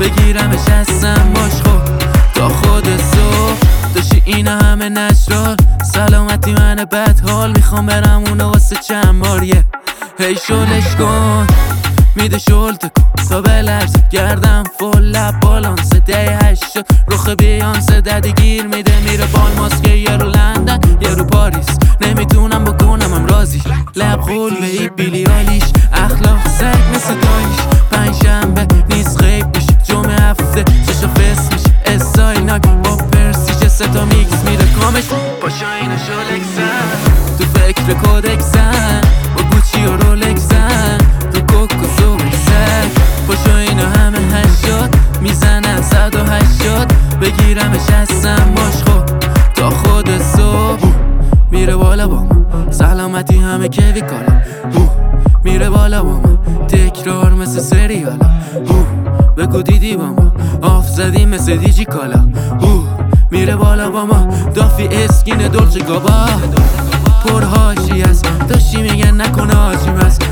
بگیرمش هستم باش خب تا خود صبح داشتی اینا همه نشرال سلامتی من بد حال میخوام برم اونو واسه چند باریه هی شلش کن میده شل تکن تا بلرز گردم فل لب بالانس ده 8 رخ بیانسه ددی گیر میده میره بال ماسکه یه رو لندن یه رو پاریس نمیتونم بکنم هم رازیش لب خول به ای بیلی آلیش اخلاق سگ مثل دایش پنجشنبه نیست غیب میشه جمعه هفته چشا فس میشه استایل ناک با پرسیچه ستا میکس میره کامش پاشا اینو شلکسن تو فکر کودکسن با گوچی و رولکسن تو کوک و زورکسن پاشا اینو همه هشت میزنن 180 بگیرمش هستم باش خب تا خود صبح میره بالا با ما سلامتی همه کیوی کالا میره بالا با ما تکرار مثل سریالا بگو دیدی با ما آف زدی مثل دیجی کالا میره بالا با ما دافی اسکین دولچه گابا پرهاشی هست داشتی میگن نکنه آجیم هست